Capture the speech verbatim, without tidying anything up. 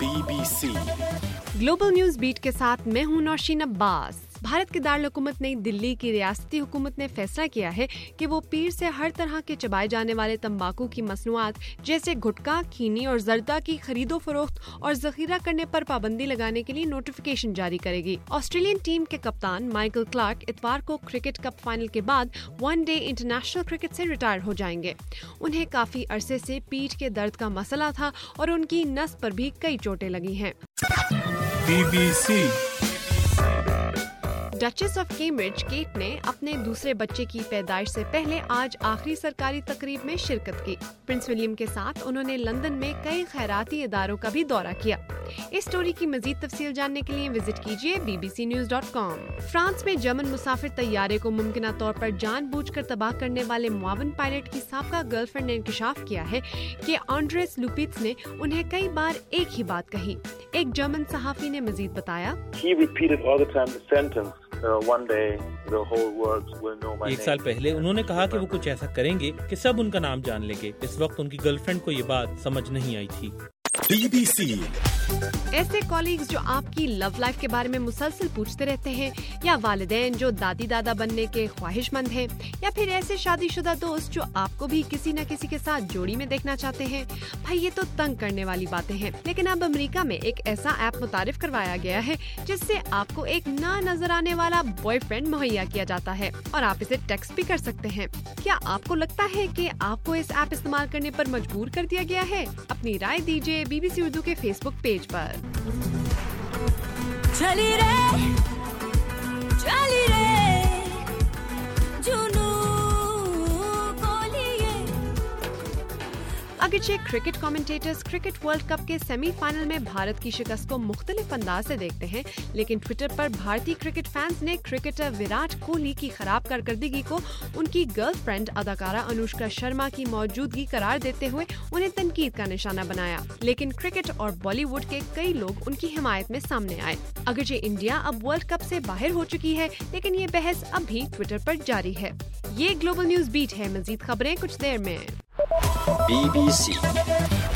Be B C global news beat کے ساتھ میں ہوں نوشین عباس۔ بھارت کے دارالحکومت نئی دلی کی ریاستی حکومت نے فیصلہ کیا ہے کہ وہ پیر سے ہر طرح کے چبائے جانے والے تمباکو کی مصنوعات جیسے گٹکا، کھینی اور زردہ کی خرید و فروخت اور ذخیرہ کرنے پر پابندی لگانے کے لیے نوٹیفیکیشن جاری کرے گی۔ آسٹریلین ٹیم کے کپتان مائیکل کلارک اتوار کو کرکٹ کپ فائنل کے بعد ون ڈے انٹرنیشنل کرکٹ سے ریٹائر ہو جائیں گے۔ انہیں کافی عرصے سے پیٹھ کے درد کا مسئلہ تھا اور ان کی نس پر بھی کئی چوٹیں لگی ہیں۔ B B C duchess of Cambridge Kate نے اپنے دوسرے بچے کی پیدائش سے پہلے آج آخری سرکاری تقریب میں شرکت کی۔ پرنس ولیم کے ساتھ انہوں نے لندن میں کئی خیراتی اداروں کا بھی دورہ کیا۔ اس سٹوری کی مزید تفصیل جاننے کے لیے وزٹ کیجیے B B C news dot com. France میں جرمن مسافر طیارے کو ممکنہ طور پر جان بوجھ کر تباہ کرنے والے معاون پائلٹ کی سابقہ گرل فرینڈ نے انکشاف کیا ہے کہ آنڈریس لوپیٹس نے انہیں کئی بار ایک ہی بات کہی۔ ایک جرمن صحافی نے مزید بتایا، ایک سال پہلے انہوں نے کہا کہ وہ کچھ ایسا کریں گے کہ سب ان کا نام جان لیں گے۔ اس وقت ان کی گرل فرینڈ کو یہ بات سمجھ نہیں آئی تھی۔ بی بی سی ایسے کالیگز جو آپ کی لو لائف کے بارے میں مسلسل پوچھتے رہتے ہیں، یا والدین جو دادی دادا بننے کے خواہش مند ہیں، یا پھر ایسے شادی شدہ دوست جو آپ کو بھی کسی نہ کسی کے ساتھ جوڑی میں دیکھنا چاہتے ہیں، بھائی یہ تو تنگ کرنے والی باتیں ہیں۔ لیکن اب امریکہ میں ایک ایسا ایپ متعارف کروایا گیا ہے جس سے آپ کو ایک نہ نظر آنے والا بوائے فرینڈ مہیا کیا جاتا ہے اور آپ اسے ٹیکسٹ بھی کر سکتے ہیں۔ کیا آپ کو لگتا ہے کہ آپ کو اس ایپ استعمال کرنے پر مجبور کر دیا گیا ہے؟ اپنی رائے دیجیے بی بی سی اردو کے فیس بک پیج پر۔ چلی رے چلی رے جنو کو لیے۔ اگرچہ cricket commentators cricket world cup کے سیمی فائنل میں بھارت کی شکست کو مختلف انداز سے دیکھتے ہیں، لیکن ٹویٹر پر بھارتی کرکٹ فینس نے کرکٹر وراٹ کوہلی کی خراب کارکردگی کو ان کی گرل فرینڈ اداکارہ انوشکا شرما کی موجودگی قرار دیتے ہوئے انہیں تنقید کا نشانہ بنایا۔ لیکن کرکٹ اور بالی ووڈ کے کئی لوگ ان کی حمایت میں سامنے آئے۔ اگرچہ انڈیا اب ورلڈ کپ سے باہر ہو چکی ہے، لیکن یہ بحث اب بھی ٹویٹر پر جاری ہے۔ یہ گلوبل نیوز بیٹ ہے، مزید خبریں کچھ دیر میں۔ Be B C